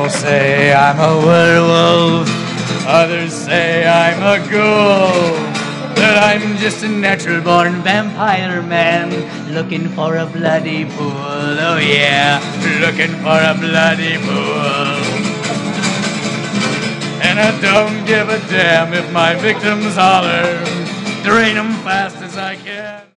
People say I'm a werewolf, others say I'm a ghoul, but I'm just a natural-born vampire man, looking for a bloody pool. Oh yeah, looking for a bloody pool. And I don't give a damn if my victims holler, drain them fast as I can.